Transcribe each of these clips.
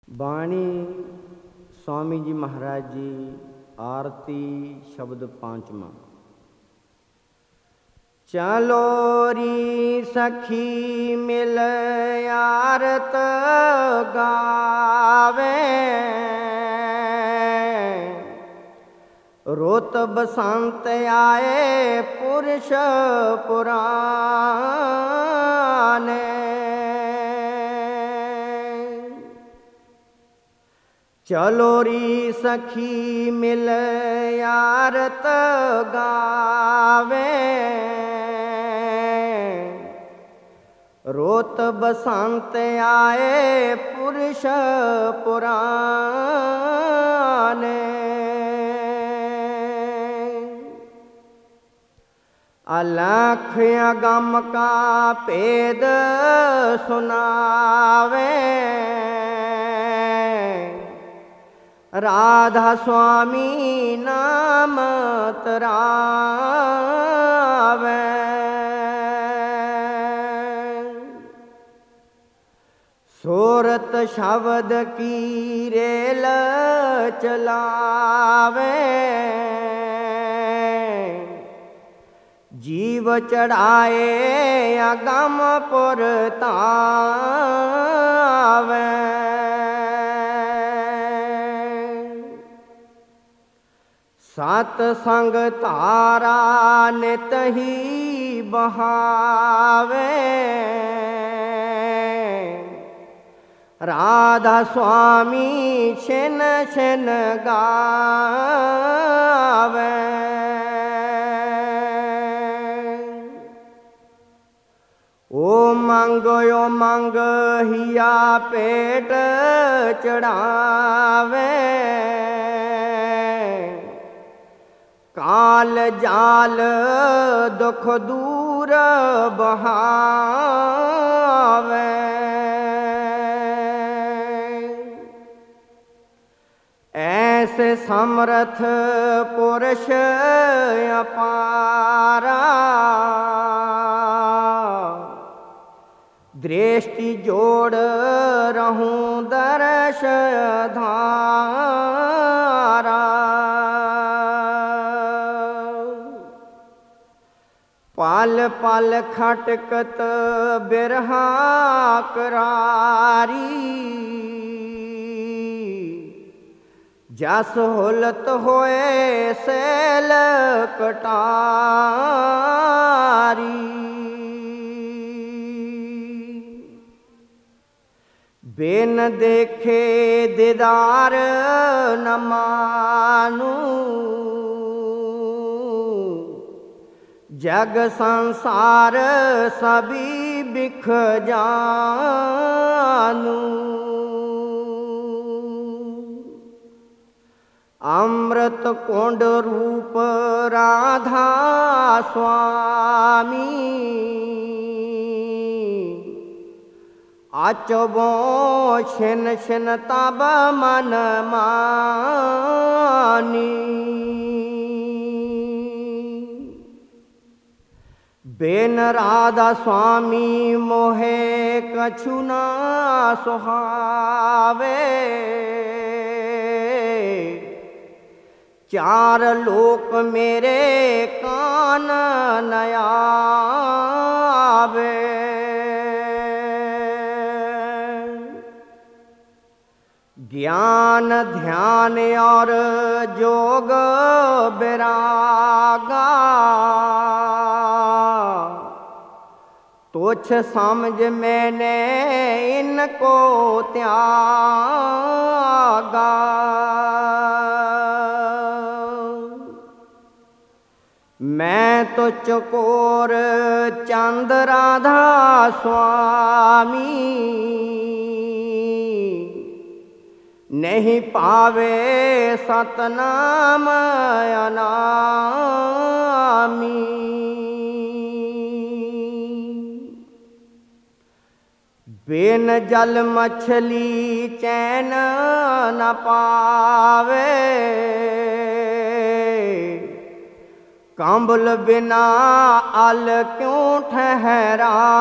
ਬਾਣੀ स्वामी जी महाराज जी आरती शब्द पांचवा। चलो री सखी मिल आरत गावे, रुत बसंत आए पुरुष पुराने। चलो री सखी मिल आरत गावे, रुत बसंत आए पुरुष पुराने। अलख अगम का भेद सुनावे, राधा स्वामी नाम तरावे। सूरत शब्द की रेल चलावे, जीव चढ़ाए अगम पुर तावे। सतसंग तारा नित ही बहावे, राधा स्वामी छिन छिन गावे। ओ मंग हिया पेट चढ़ावे, काल जाल दुख दूर बहावे। ऐसे समर्थ पुरुष अपारा, दृष्टि जोड़ रहूं दर्श धारा। पल पल खटकत बिरहा करारी, जस हुलत होए सैल कटारी। बिन देखे दीदार न मानू, जग संसार सभी बिख जानू। अमृत कुंड रूप राधा स्वामी, अचबो छिन छिन तब मन मानी। बिन राधा स्वामी मोहे कछु न सुहावे, चार लोक मेरे कान न आवे। ज्ञान ध्यान और जोग विरागा, तुच्छ समझ मैंने इनको त्यागा। मैं तो चकोर चंद राधा स्वामी, नहीं पावे सतनाम अनामी। बिन जल मछली चैन न पावे, कंबल बिना अल क्यों ठहरावे।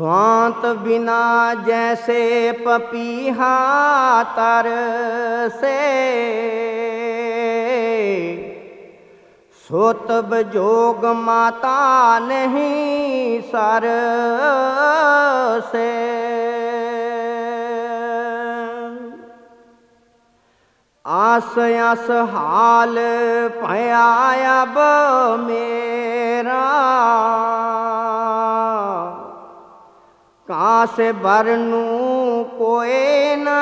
स्वांत बिना जैसे पपीहा तर से, सो तब जोग माता नहीं सर से। आस आस हाल पया अब मेरा, कहाँ से भरनू कोई ना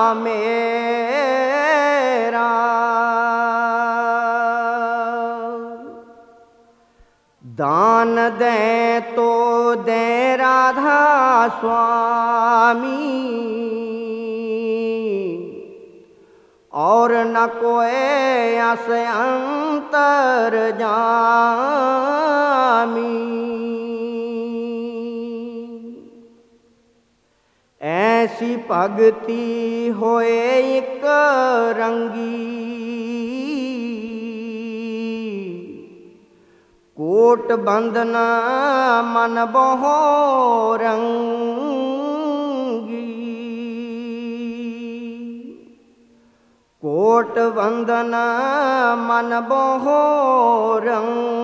मेरा। दान दे तो दे राधा स्वामी, और न कोई अस अंतर जामी। ऐसी भगति होए एक रंगी, कोट बंधना मन बहु रंगी। कोट बंधना मन बहु रंगी।